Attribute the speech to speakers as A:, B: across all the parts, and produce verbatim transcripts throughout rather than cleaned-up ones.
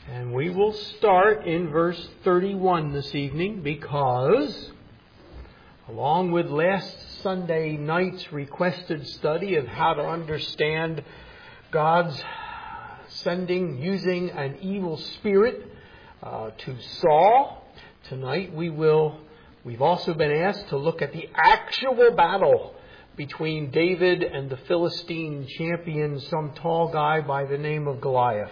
A: And we will start in verse thirty-one this evening because, along with last Sunday night's requested study of how to understand God's sending, using an evil spirit uh, to Saul, tonight we will, we've also been asked to look at the actual battle between David and the Philistine champion, some tall guy by the name of Goliath.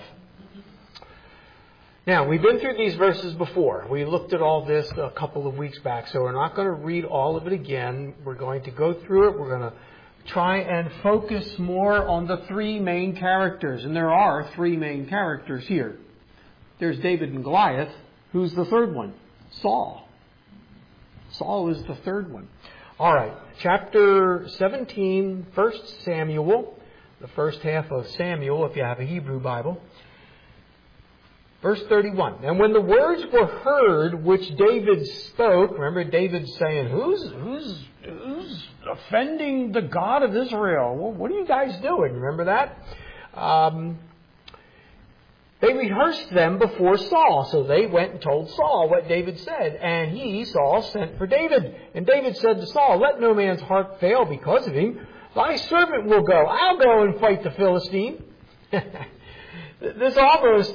A: Now, we've been through these verses before. We looked at all this a couple of weeks back, so we're not going to read all of it again. We're going to go through it. We're going to try and focus more on the three main characters. And there are three main characters here. There's David and Goliath. Who's the third one? Saul. Saul is the third one. All right, chapter seventeen, First Samuel, the first half of Samuel, if you have a Hebrew Bible. Verse thirty-one, and when the words were heard which David spoke, remember David saying, who's, who's, who's offending the God of Israel? Well, what are you guys doing? Remember that? Um, they rehearsed them before Saul. So they went and told Saul what David said. And he, Saul, sent for David. And David said to Saul, let no man's heart fail because of him. Thy servant will go. I'll go and fight the Philistine. This almost,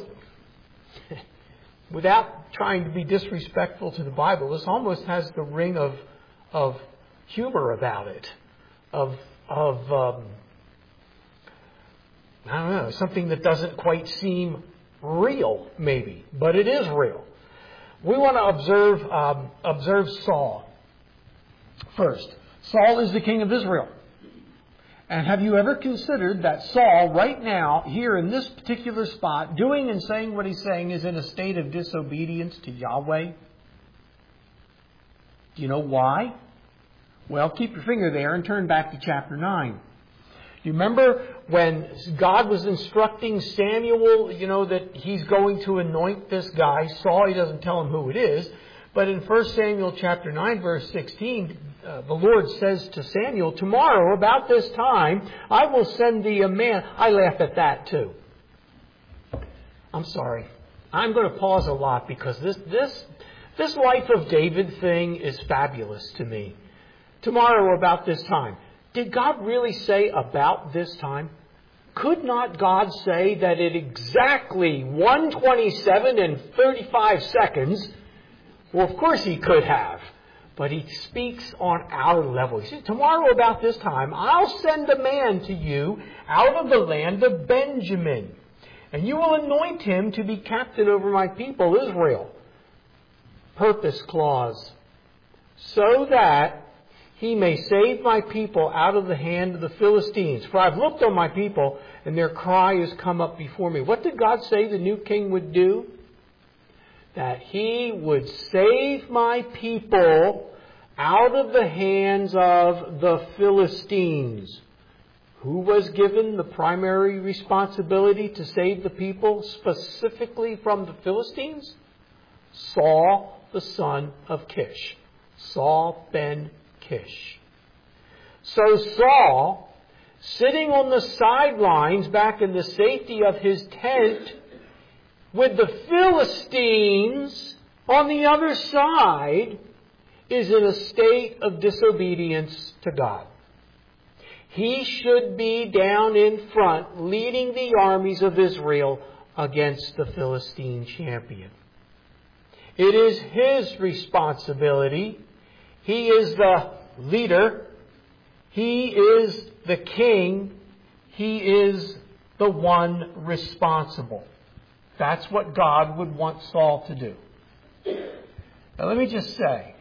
A: without trying to be disrespectful to the Bible, this almost has the ring of of humor about it, of of um, I don't know, something that doesn't quite seem real, maybe, but it is real. We want to observe um, observe Saul first. Saul is the king of Israel. And have you ever considered that Saul, right now, here in this particular spot, doing and saying what he's saying, is in a state of disobedience to Yahweh? Do you know why? Well, keep your finger there and turn back to chapter nine. You remember when God was instructing Samuel, you know, that he's going to anoint this guy, Saul, he doesn't tell him who it is. But in First Samuel chapter nine, verse sixteen, uh, the Lord says to Samuel, tomorrow about this time, I will send thee a man. I laugh at that too. I'm sorry. I'm going to pause a lot because this, this, this life of David thing is fabulous to me. Tomorrow about this time. Did God really say about this time? Could not God say that at exactly one twenty-seven and thirty-five seconds, well, of course he could have, but he speaks on our level. He says, tomorrow about this time, I'll send a man to you out of the land of Benjamin, and you will anoint him to be captain over my people, Israel. Purpose clause. So that he may save my people out of the hand of the Philistines. For I've looked on my people, and their cry has come up before me. What did God say the new king would do? That he would save my people out of the hands of the Philistines. Who was given the primary responsibility to save the people specifically from the Philistines? Saul, the son of Kish. Saul ben Kish. So Saul, sitting on the sidelines back in the safety of his tent, with the Philistines on the other side, is in a state of disobedience to God. He should be down in front leading the armies of Israel against the Philistine champion. It is his responsibility. He is the leader. He is the king. He is the one responsible. That's what God would want Saul to do. Now let me just say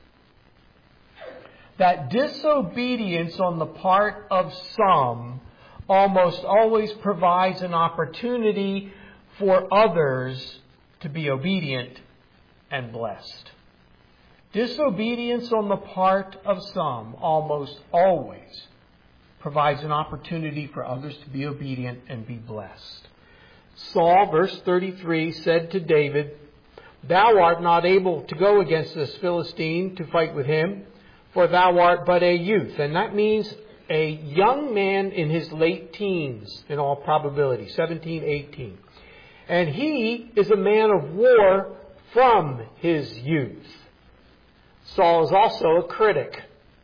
A: that disobedience on the part of some almost always provides an opportunity for others to be obedient and blessed. Disobedience on the part of some almost always provides an opportunity for others to be obedient and be blessed. Saul, verse thirty-three, said to David, thou art not able to go against this Philistine to fight with him, for thou art but a youth. And that means a young man in his late teens, in all probability, seventeen, eighteen. And he is a man of war from his youth. Saul is also a critic.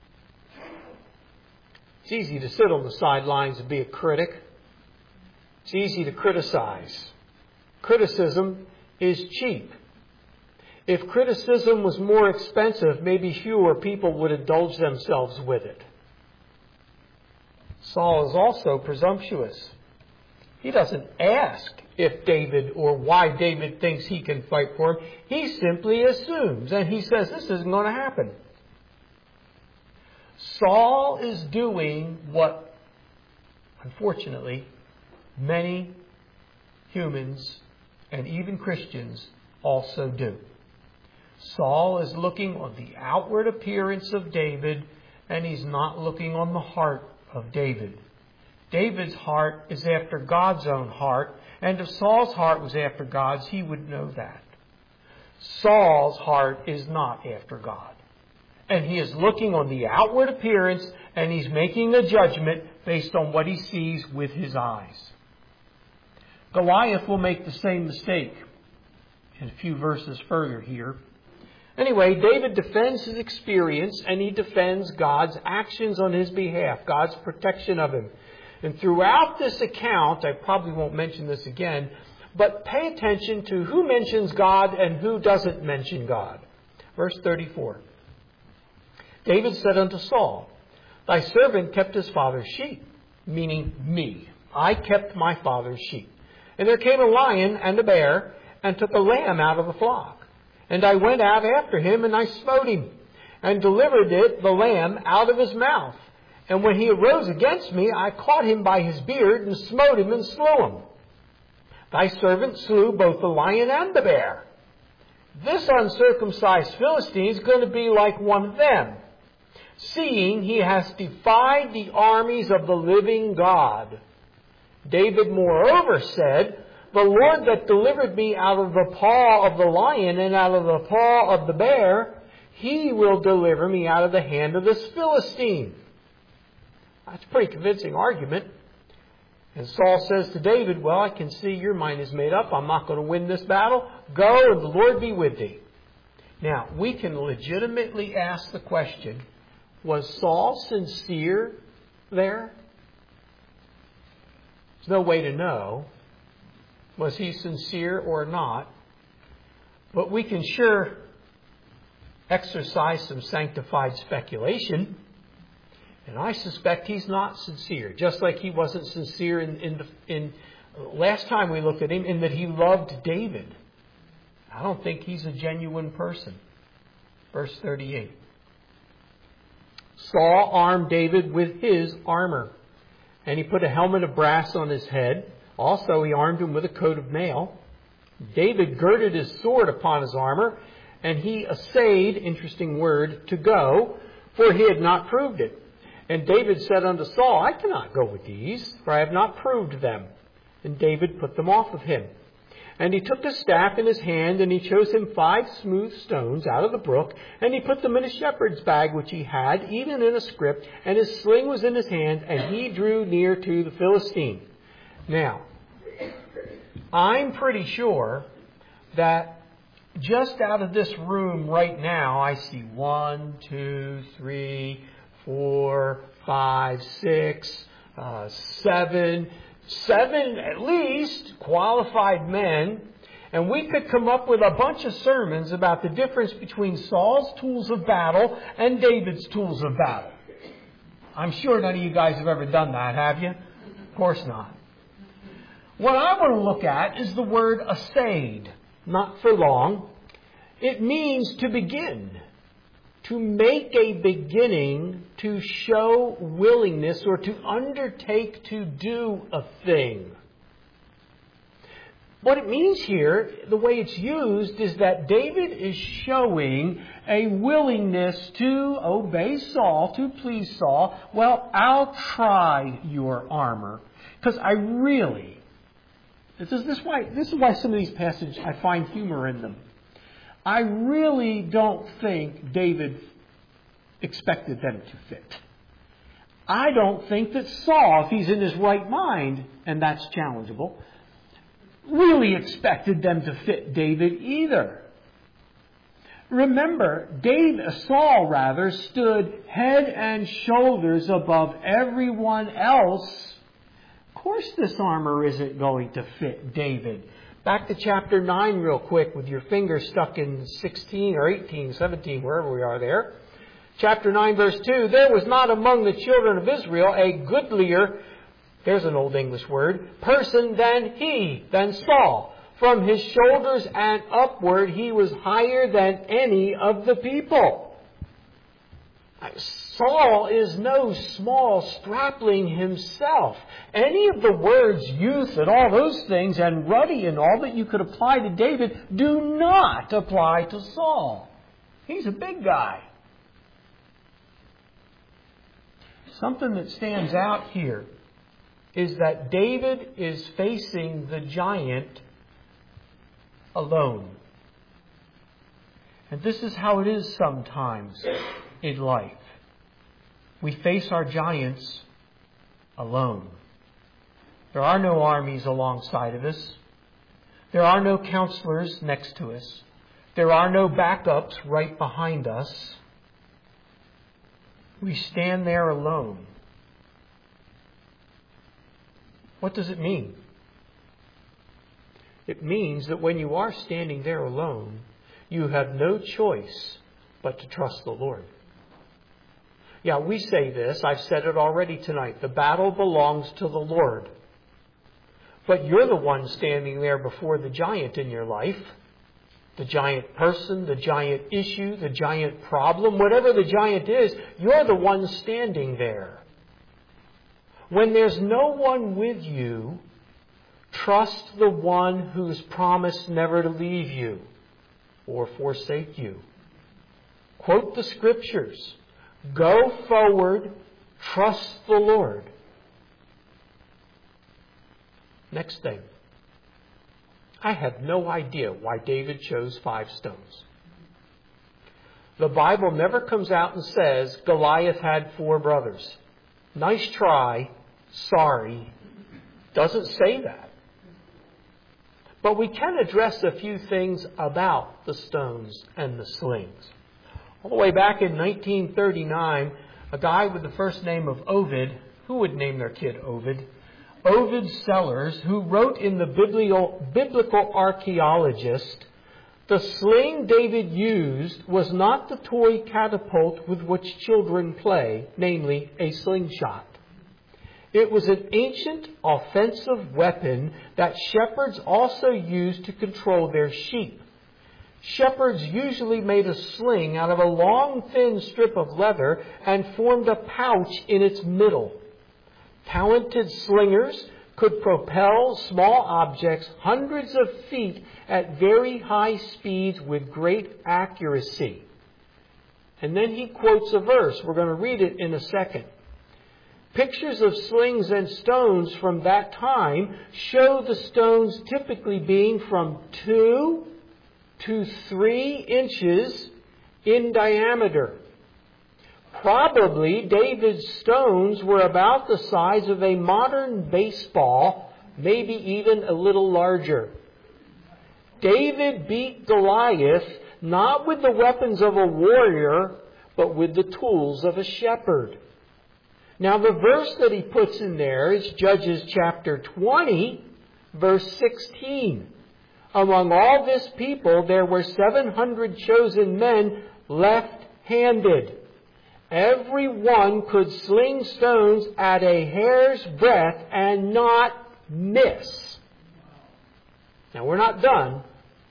A: It's easy to sit on the sidelines and be a critic. It's easy to criticize. Criticism is cheap. If criticism was more expensive, maybe fewer people would indulge themselves with it. Saul is also presumptuous. He doesn't ask if David or why David thinks he can fight for him. He simply assumes, and he says this isn't going to happen. Saul is doing what, unfortunately, many humans and even Christians also do. Saul is looking on the outward appearance of David, and he's not looking on the heart of David. David's heart is after God's own heart, and if Saul's heart was after God's, he would know that. Saul's heart is not after God. And he is looking on the outward appearance, and he's making a judgment based on what he sees with his eyes. Goliath will make the same mistake in a few verses further here. Anyway, David defends his experience, and he defends God's actions on his behalf, God's protection of him. And throughout this account, I probably won't mention this again, but pay attention to who mentions God and who doesn't mention God. Verse thirty-four. David said unto Saul, Thy servant kept his father's sheep, meaning me. I kept my father's sheep. And there came a lion and a bear, and took a lamb out of the flock. And I went out after him, and I smote him, and delivered it, the lamb, out of his mouth. And when he arose against me, I caught him by his beard, and smote him, and slew him. Thy servant slew both the lion and the bear. This uncircumcised Philistine is going to be like one of them, seeing he has defied the armies of the living God. David moreover said, The Lord that delivered me out of the paw of the lion and out of the paw of the bear, he will deliver me out of the hand of this Philistine. That's a pretty convincing argument. And Saul says to David, Well, I can see your mind is made up. I'm not going to win this battle. Go, and the Lord be with thee. Now, we can legitimately ask the question, was Saul sincere there? There's no way to know. Was he sincere or not? But we can sure exercise some sanctified speculation. And I suspect he's not sincere, just like he wasn't sincere in, in, the, in last time we looked at him, in that he loved David. I don't think he's a genuine person. Verse thirty-eight. Saul armed David with his armor, and he put a helmet of brass on his head. Also he armed him with a coat of mail. David girded his sword upon his armor, and he essayed, interesting word, to go, for he had not proved it. And David said unto Saul, I cannot go with these, for I have not proved them. And David put them off of him. And he took the staff in his hand, and he chose him five smooth stones out of the brook, and he put them in a shepherd's bag which he had, even in a scrip, and his sling was in his hand, and he drew near to the Philistine. Now, I'm pretty sure that just out of this room right now, I see one, two, three, four, five, six, uh, seven, seven at least qualified men, and we could come up with a bunch of sermons about the difference between Saul's tools of battle and David's tools of battle. I'm sure none of you guys have ever done that, have you? Of course not. What I want to look at is the word assayed, not for long. It means to begin. To make a beginning, to show willingness, or to undertake to do a thing. What it means here, the way it's used, is that David is showing a willingness to obey Saul, to please Saul. Well, I'll try your armor, because I really, this is, this, why, this is why some of these passages, I find humor in them. I really don't think David expected them to fit. I don't think that Saul, if he's in his right mind, and that's challengeable, really expected them to fit David either. Remember, David, Saul rather, stood head and shoulders above everyone else. Of course this armor isn't going to fit David. Back to chapter nine real quick with your finger stuck in sixteen or eighteen, seventeen, wherever we are there. Chapter nine verse two, there was not among the children of Israel a goodlier, there's an old English word, person than he, than Saul. From his shoulders and upward he was higher than any of the people. Saul is no small strapling himself. Any of the words youth and all those things and ruddy and all that you could apply to David do not apply to Saul. He's a big guy. Something that stands out here is that David is facing the giant alone. And this is how it is sometimes in life. We face our giants alone. There are no armies alongside of us. There are no counselors next to us. There are no backups right behind us. We stand there alone. What does it mean? It means that when you are standing there alone, you have no choice but to trust the Lord. Yeah, we say this. I've said it already tonight. The battle belongs to the Lord. But you're the one standing there before the giant in your life. The giant person, the giant issue, the giant problem, whatever the giant is, you're the one standing there. When there's no one with you, trust the one who's promised never to leave you or forsake you. Quote the Scriptures. Go forward, trust the Lord. Next thing. I have no idea why David chose five stones. The Bible never comes out and says Goliath had four brothers. Nice try. Sorry. Doesn't say that. But we can address a few things about the stones and the slings. All the way back in nineteen thirty-nine, a guy with the first name of Ovid, who would name their kid Ovid? Ovid Sellers, who wrote in the Biblical, Biblical Archaeologist, the sling David used was not the toy catapult with which children play, namely a slingshot. It was an ancient offensive weapon that shepherds also used to control their sheep. Shepherds usually made a sling out of a long, thin strip of leather and formed a pouch in its middle. Talented slingers could propel small objects hundreds of feet at very high speeds with great accuracy. And then he quotes a verse. We're going to read it in a second. Pictures of slings and stones from that time show the stones typically being from two to three inches in diameter. Probably David's stones were about the size of a modern baseball, maybe even a little larger. David beat Goliath not with the weapons of a warrior, but with the tools of a shepherd. Now the verse that he puts in there is Judges chapter twenty, verse sixteen. Among all this people there were seven hundred chosen men left-handed. Every one could sling stones at a hair's breadth and not miss. Now we're not done.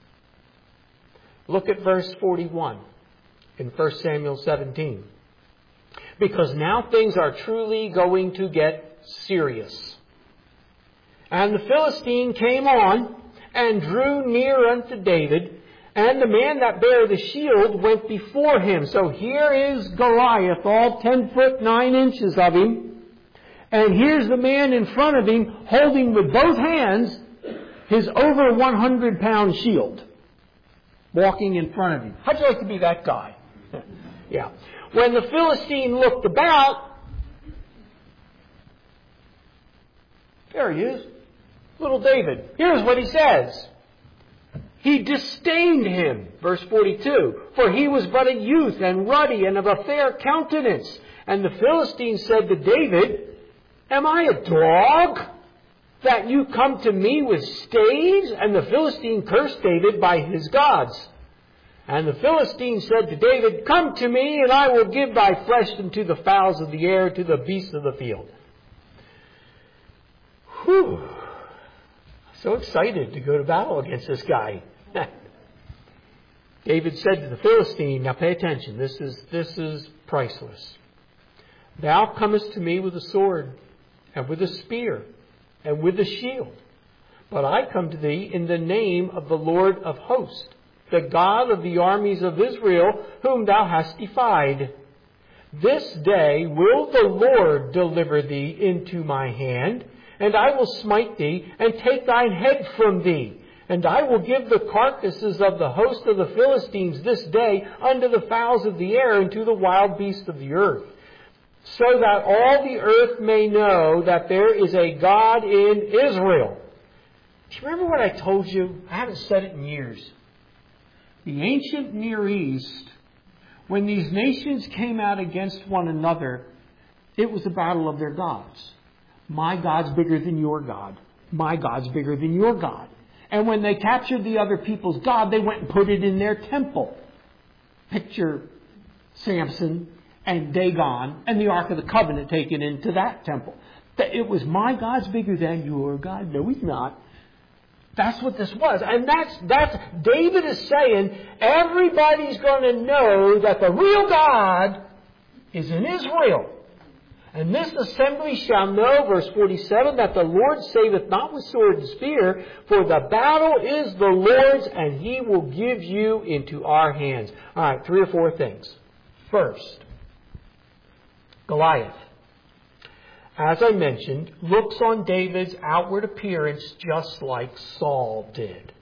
A: Look at verse forty-one in First Samuel seventeen. Because now things are truly going to get serious. And the Philistine came on and drew near unto David, and the man that bare the shield went before him. So here is Goliath, all ten foot nine inches of him. And here's the man in front of him holding with both hands his over one hundred pound shield, walking in front of him. How'd you like to be that guy? Yeah. When the Philistine looked about, there he is. Little David. Here's what he says. He disdained him, verse forty-two, for he was but a youth and ruddy and of a fair countenance. And the Philistine said to David, am I a dog that you come to me with staves? And the Philistine cursed David by his gods. And the Philistine said to David, come to me, and I will give thy flesh unto the fowls of the air, to the beasts of the field. Whew. So excited to go to battle against this guy. David said to the Philistine, now pay attention, this is, this is priceless. Thou comest to me with a sword, and with a spear, and with a shield. But I come to thee in the name of the Lord of hosts, the God of the armies of Israel, whom thou hast defied. This day will the Lord deliver thee into my hand, and I will smite thee, and take thine head from thee. And I will give the carcasses of the host of the Philistines this day unto the fowls of the air, and to the wild beasts of the earth, so that all the earth may know that there is a God in Israel. Do you remember what I told you? I haven't said it in years. The ancient Near East, when these nations came out against one another, it was a battle of their gods. My God's bigger than your God. My God's bigger than your God. And when they captured the other people's God, they went and put it in their temple. Picture Samson and Dagon and the Ark of the Covenant taken into that temple. It was my God's bigger than your God. No, he's not. That's what this was. And that's, that's, David is saying, everybody's going to know that the real God is in Israel. And this assembly shall know, verse forty-seven, that the Lord saveth not with sword and spear, for the battle is the Lord's, and he will give you into our hands. All right, three or four things. First, Goliath, as I mentioned, looks on David's outward appearance just like Saul did.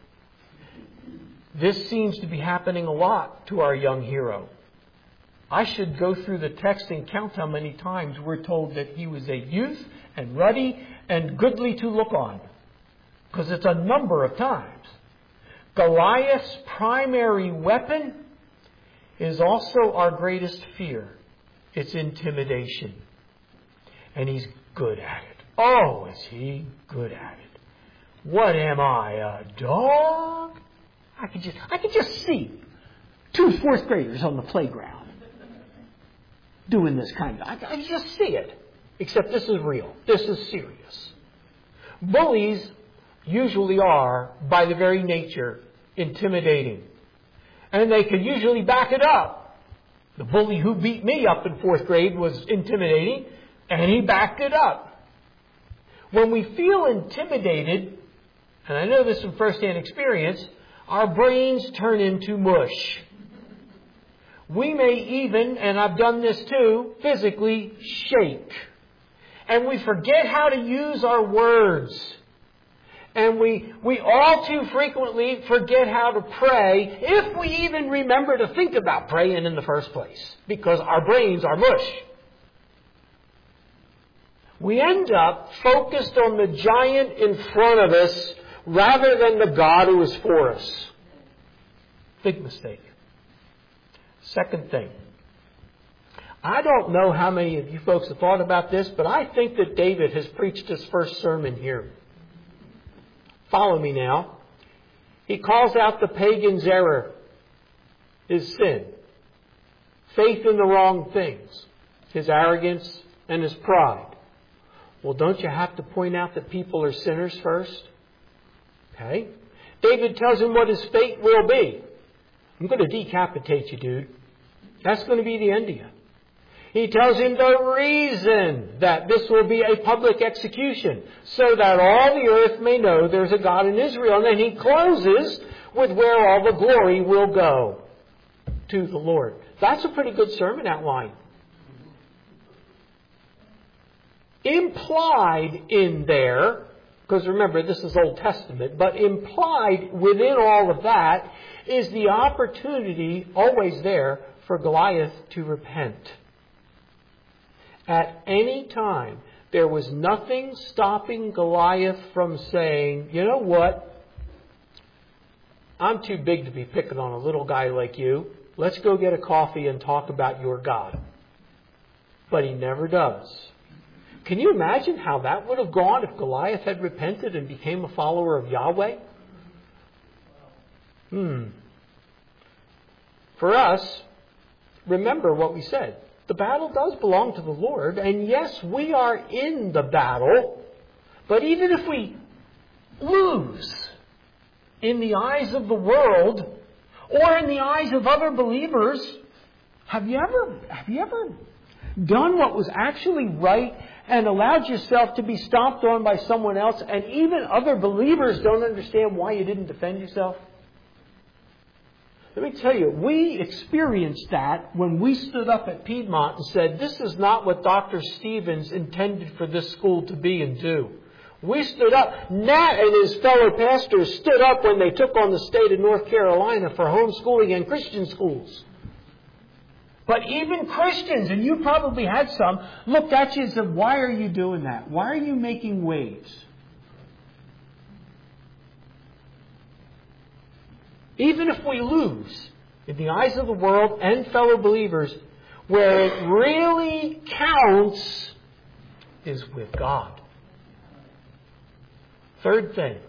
A: This seems to be happening a lot to our young hero. I should go through the text and count how many times we're told that he was a youth and ruddy and goodly to look on. Because it's a number of times. Goliath's primary weapon is also our greatest fear. It's intimidation. And he's good at it. Oh, is he good at it. What am I, a dog? I could just, I could just see two fourth graders on the playground doing this kind of, I, I just see it. Except this is real. This is serious. Bullies usually are, by the very nature, intimidating. And they can usually back it up. The bully who beat me up in fourth grade was intimidating, and he backed it up. When we feel intimidated, and I know this from first-hand experience, our brains turn into mush. We may even, and I've done this too, physically shake. And we forget how to use our words. And we, we all too frequently forget how to pray, if we even remember to think about praying in the first place, because our brains are mush. We end up focused on the giant in front of us rather than the God who is for us. Big mistake. Second thing. I don't know how many of you folks have thought about this, but I think that David has preached his first sermon here. Follow me now. He calls out the pagan's error, his sin, faith in the wrong things, his arrogance and his pride. Well, don't you have to point out that people are sinners first? Okay. David tells him what his fate will be. I'm going to decapitate you, dude. That's going to be the end of you. He tells him the reason that this will be a public execution, so that all the earth may know there's a God in Israel. And then he closes with where all the glory will go, to the Lord. That's a pretty good sermon outline. Implied in there, because remember this is Old Testament, but implied within all of that is the opportunity, always there, for Goliath to repent. At any time, there was nothing stopping Goliath from saying, you know what? I'm too big to be picking on a little guy like you. Let's go get a coffee and talk about your God. But he never does. Can you imagine how that would have gone if Goliath had repented and became a follower of Yahweh? Hmm. For us, remember what we said. The battle does belong to the Lord, and yes, we are in the battle. But even if we lose in the eyes of the world or in the eyes of other believers, have you ever, have you ever done what was actually right and allowed yourself to be stomped on by someone else, and even other believers don't understand why you didn't defend yourself? Let me tell you, we experienced that when we stood up at Piedmont and said, this is not what Doctor Stevens intended for this school to be and do. We stood up. Nat and his fellow pastors stood up when they took on the state of North Carolina for homeschooling and Christian schools. But even Christians, and you probably had some, looked at you and said, why are you doing that? Why are you making waves? Even if we lose in the eyes of the world and fellow believers, where it really counts is with God. Third thing,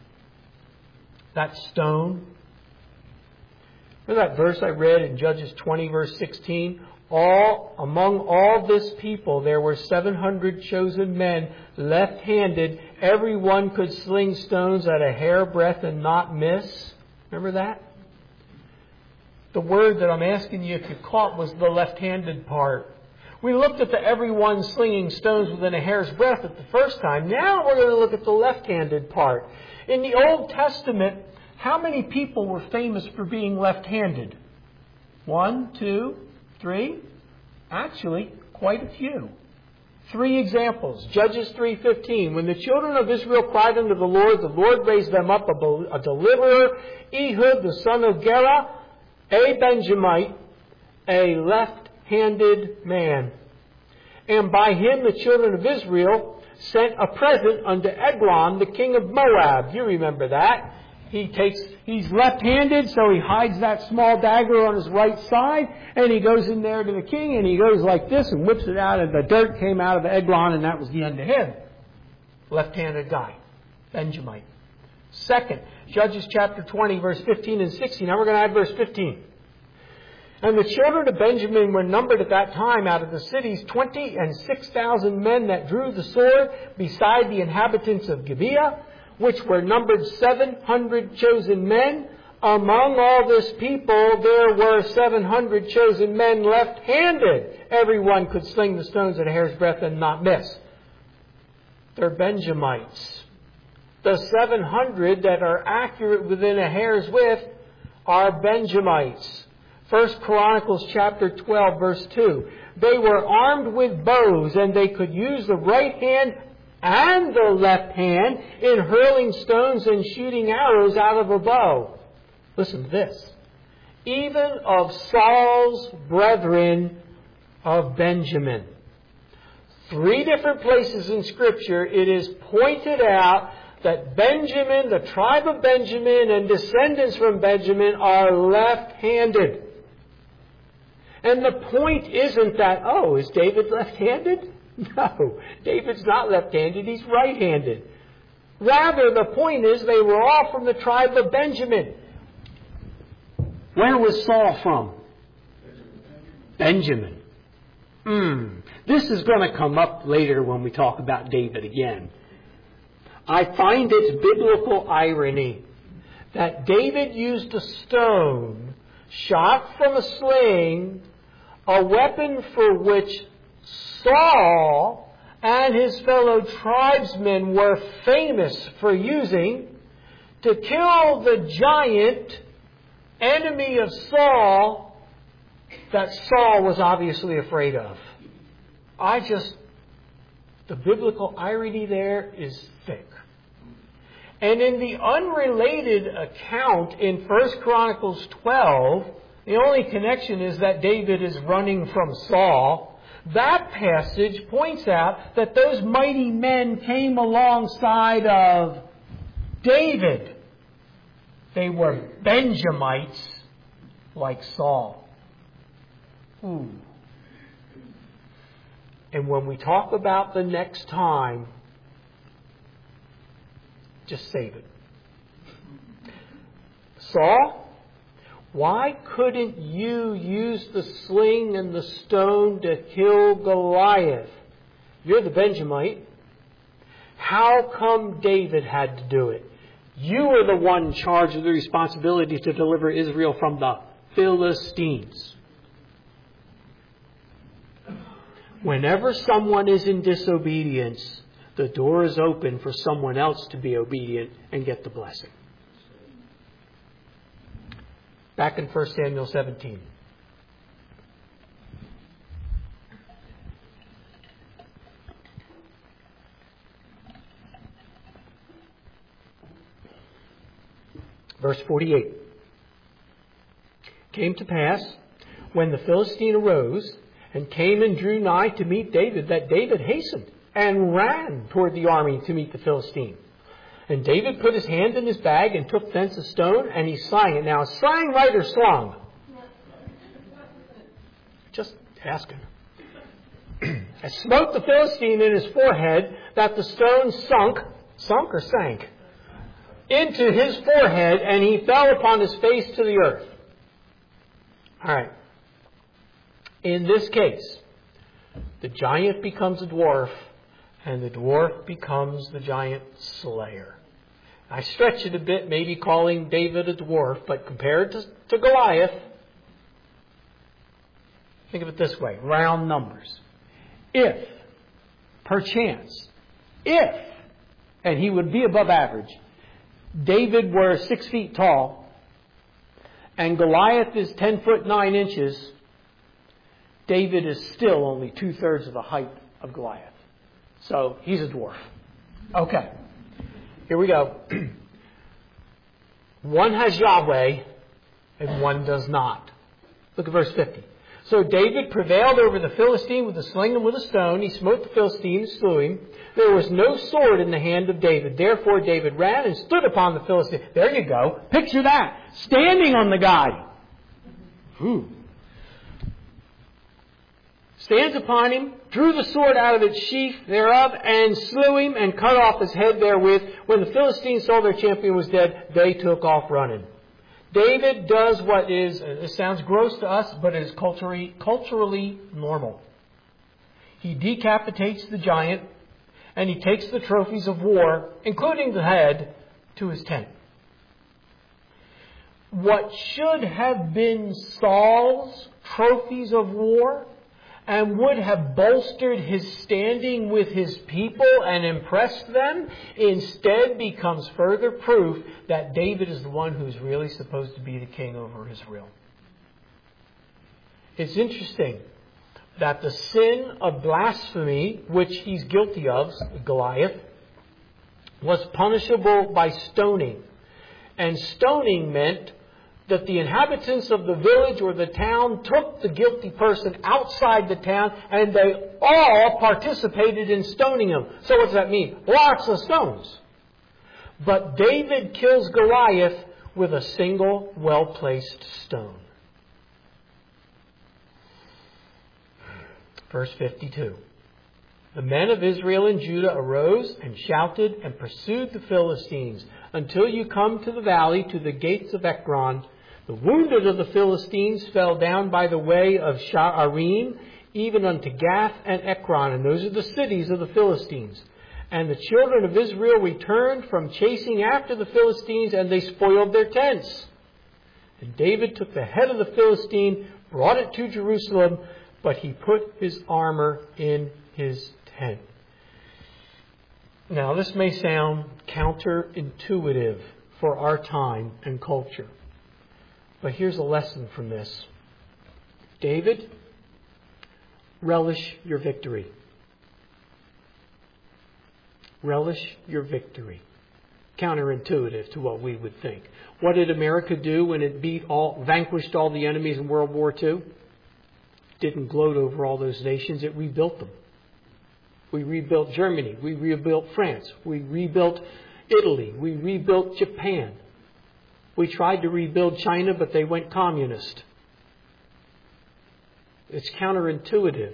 A: that stone. Remember that verse I read in Judges twenty, verse sixteen? All, among all this people, there were seven hundred chosen men, left-handed. Everyone could sling stones at a hairbreadth and not miss. Remember that? The word that I'm asking you if you caught was the left-handed part. We looked at the everyone slinging stones within a hair's breadth at the first time. Now we're going to look at the left-handed part. In the Old Testament, how many people were famous for being left-handed? One, two, three? Actually, quite a few. Three examples. Judges three fifteen. When the children of Israel cried unto the Lord, the Lord raised them up a, a deliverer, Ehud the son of Gera, a Benjamite, a left-handed man. And by him the children of Israel sent a present unto Eglon, the king of Moab. You remember that. He takes, he's left-handed, so he hides that small dagger on his right side, and he goes in there to the king, and he goes like this and whips it out, and the dirt came out of Eglon, and that was the end of him. Left-handed guy. Benjamite. Second, Judges chapter twenty, verse fifteen and sixteen. Now we're going to add verse fifteen. And the children of Benjamin were numbered at that time out of the cities twenty and six thousand men that drew the sword, beside the inhabitants of Gibeah, which were numbered seven hundred chosen men. Among all this people there were seven hundred chosen men left-handed. Everyone could sling the stones at a hair's breadth and not miss. They're Benjamites. The seven hundred that are accurate within a hair's width are Benjamites. First Chronicles chapter twelve, verse two. They were armed with bows, and they could use the right hand and the left hand in hurling stones and shooting arrows out of a bow. Listen to this. Even of Saul's brethren of Benjamin. Three different places in Scripture it is pointed out that Benjamin, the tribe of Benjamin, and descendants from Benjamin are left-handed. And the point isn't that, oh, is David left-handed? No, David's not left-handed, he's right-handed. Rather, the point is they were all from the tribe of Benjamin. Where was Saul from? Benjamin. Hmm. This is going to come up later when we talk about David again. I find it biblical irony that David used a stone shot from a sling, a weapon for which Saul and his fellow tribesmen were famous for using, to kill the giant enemy of Saul that Saul was obviously afraid of. I just, the biblical irony there is thick. And in the unrelated account in First Chronicles twelve, the only connection is that David is running from Saul. that passage points out that those mighty men came alongside of David. They were Benjamites like Saul. Ooh. And when we talk about the next time, just save it. Saul, why couldn't you use the sling and the stone to kill Goliath? You're the Benjamite. How come David had to do it? You were the one in charge of the responsibility to deliver Israel from the Philistines. Whenever someone is in disobedience, the door is open for someone else to be obedient and get the blessing. Back in First Samuel seventeen. Verse forty-eight. Came to pass, when the Philistine arose and came and drew nigh to meet David, that David hastened and ran toward the army to meet the Philistine. And David put his hand in his bag and took thence a stone, and he sang it. Now, sang right or slung? Just asking. And smote the Philistine in his forehead, that the stone sunk, sunk or sank, into his forehead, and he fell upon his face to the earth. All right. In this case, the giant becomes a dwarf, and the dwarf becomes the giant slayer. I stretch it a bit, maybe calling David a dwarf, but compared to, to Goliath, think of it this way, round numbers. If, perchance, if, and he would be above average, David were six feet tall, and Goliath is ten foot nine inches, David is still only two-thirds of the height of Goliath. So he's a dwarf. Okay. Here we go. One has Yahweh and one does not. Look at verse fifty. So David prevailed over the Philistine with a sling and with a stone. He smote the Philistine and slew him. There was no sword in the hand of David. Therefore David ran and stood upon the Philistine. There you go. Picture that. Standing on the guy. Ooh. Stands upon him, drew the sword out of its sheath thereof, and slew him, and cut off his head therewith. When the Philistines saw their champion was dead, they took off running. David does what is, it sounds gross to us, but it is culturally, culturally normal. He decapitates the giant, and he takes the trophies of war, including the head, to his tent. What should have been Saul's trophies of war, and would have bolstered his standing with his people and impressed them, instead becomes further proof that David is the one who's really supposed to be the king over Israel. It's interesting that the sin of blasphemy, which he's guilty of, Goliath, was punishable by stoning. And stoning meant that the inhabitants of the village or the town took the guilty person outside the town and they all participated in stoning him. So what does that mean? Lots of stones. But David kills Goliath with a single well-placed stone. Verse fifty-two. The men of Israel and Judah arose and shouted and pursued the Philistines until you come to the valley, to the gates of Ekron. The wounded of the Philistines fell down by the way of Sha'arim, even unto Gath and Ekron, and those are the cities of the Philistines. And the children of Israel returned from chasing after the Philistines, and they spoiled their tents. And David took the head of the Philistine, brought it to Jerusalem, but he put his armor in his tent. Now, this may sound counterintuitive for our time and culture. But here's a lesson from this. David, relish your victory. Relish your victory. Counterintuitive to what we would think. What did America do when it beat all, vanquished all the enemies in World War Two? didn't gloat over all those nations. It rebuilt them. We rebuilt Germany. We rebuilt France. We rebuilt Italy. We rebuilt Japan. We tried to rebuild China, but they went communist. It's counterintuitive.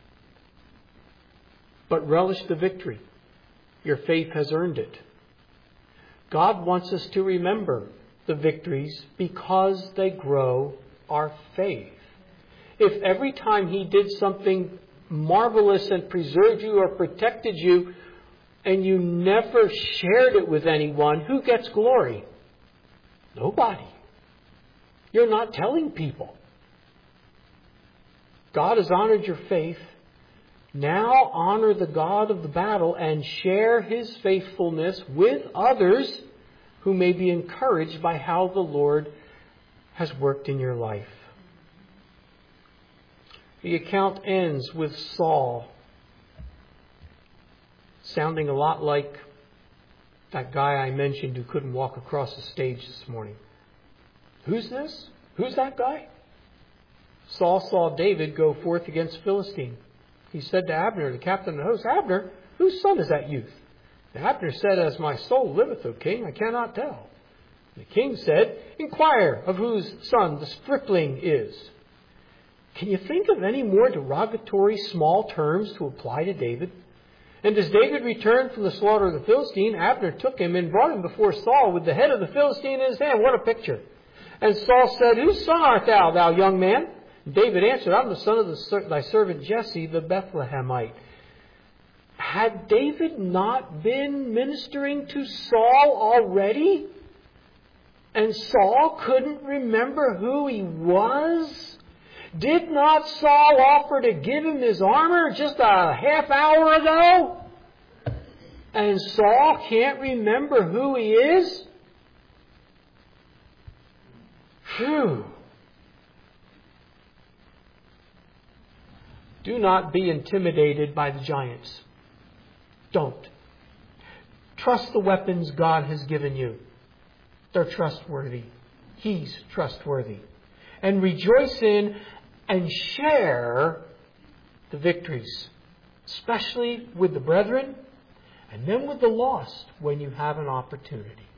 A: But relish the victory. Your faith has earned it. God wants us to remember the victories because they grow our faith. If every time He did something marvelous and preserved you or protected you, and you never shared it with anyone, who gets glory? Nobody. You're not telling people. God has honored your faith. Now honor the God of the battle and share His faithfulness with others who may be encouraged by how the Lord has worked in your life. The account ends with Saul sounding a lot like that guy I mentioned who couldn't walk across the stage this morning. Who's this? Who's that guy? Saul saw David go forth against Philistine. He said to Abner, the captain of the host, Abner, whose son is that youth? And Abner said, As my soul liveth, O king, I cannot tell. The king said, Inquire of whose son the stripling is. Can you think of any more derogatory small terms to apply to David? And as David returned from the slaughter of the Philistine, Abner took him and brought him before Saul with the head of the Philistine in his hand. What a picture. And Saul said, Whose son art thou, thou young man? And David answered, I'm the son of the, thy servant Jesse, the Bethlehemite. Had David not been ministering to Saul already? And Saul couldn't remember who he was? Did not Saul offer to give him his armor just a half hour ago? And Saul can't remember who he is? Phew. Do not be intimidated by the giants. Don't. Trust the weapons God has given you. They're trustworthy. He's trustworthy. And rejoice in and share the victories, especially with the brethren and then with the lost when you have an opportunity.